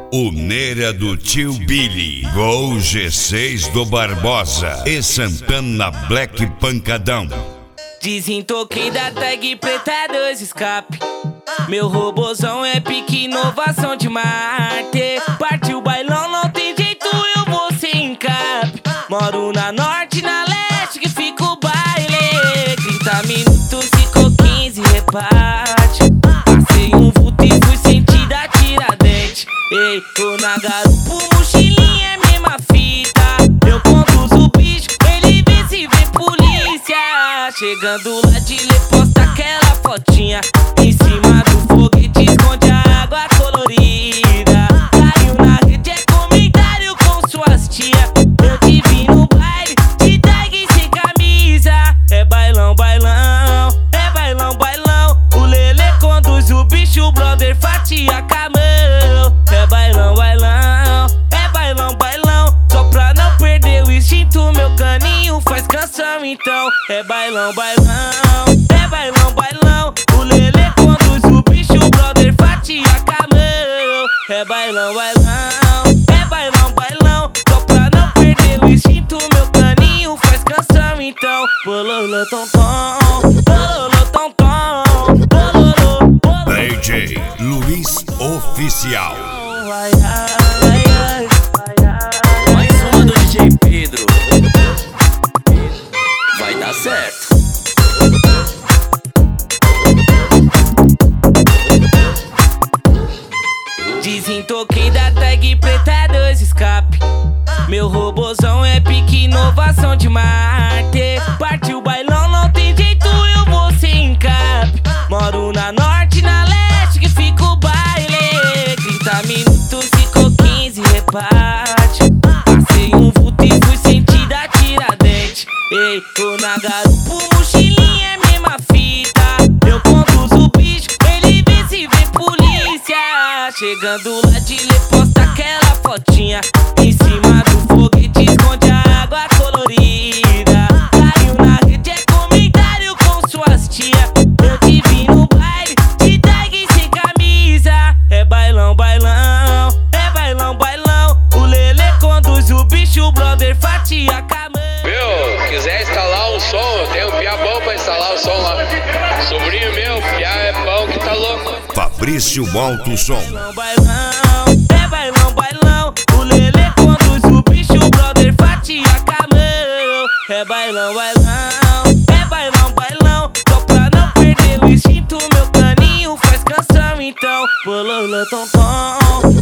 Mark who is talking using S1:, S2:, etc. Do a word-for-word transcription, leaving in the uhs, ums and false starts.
S1: O Neira do Tio Billy, Gol G seis do Barbosa e Santana Black Pancadão.
S2: Desentoquei da tag preta, dois escape. Meu robozão é pique, inovação de Marte. Partiu o bailão, não tem jeito, eu vou sem encape. Moro na norte, na leste, que fica o baile. Trinta minutos, ficou quinze, reparte. Passei um vulto e fui sentir da Tiradentes. Ei, tô na garupa, mochilinha é mesma fita. Eu conduzo o bicho, ele vê se vê polícia. Chegando lá de lê, posta aquela fotinha. Em cima do foguete esconde a água colorida. Caiu na rede, é comentário com suas tia. Eu te vi no baile, de tag sem camisa. É bailão, bailão, é bailão, bailão. O Lelê conduz o bicho, o brother fatia camão. É bailão, bailão, é bailão, bailão. Só pra não perder o instinto, meu caninho faz canção então. É bailão, bailão, é bailão, bailão. O Lelê conduz o bicho, o brother fatia camão. É bailão, bailão, é bailão, bailão. Só pra não perder o instinto, meu caninho faz canção então. Bololô, tom, tom, bololô, tom, tom, bololô, bololô.
S1: D J Luiz Oficial.
S2: Vai, vai, vai, vai. Mais uma do D J Pedro. Vai dar certo. Desentoquei da tag preta, dois escape. Meu robozão é pique, inovação de Marte. Partiu o bailão, não tem jeito, eu vou sem encape. Moro na norte, na leste, que fica o baile. Trinta minutos, ficou quinze, reparte. Passei um vulto e fui sentir da Tiradentes. Ei, tô na garupa, mochilinha é mesma fita. Eu conduzo o bicho, ele vê se vê polícia. Chegando lá de lê, posta aquela fotinha. Em cima do foguete esconde a água colorida. Caiu na rede, é comentário com suas tia. Eu te vi no baile, de tag sem camisa. É bailão, bailão, é bailão, bailão. O Lelê conduz o bicho, o brother fatia camão.
S3: Meu, quiser instalar um som, eu tenho um piá bom pra instalar o som lá. Sobrinho meu, piá é bom que tá louco.
S1: Fabrício Alto Som.
S2: Bailão, bailão, é bailão, bailão. O Lelê conduz o bicho, o brother fatia camão. É bailão, bailão, é bailão, bailão. Só pra não perder o instinto, meu caninho faz canção então. Bololô, tom, tom.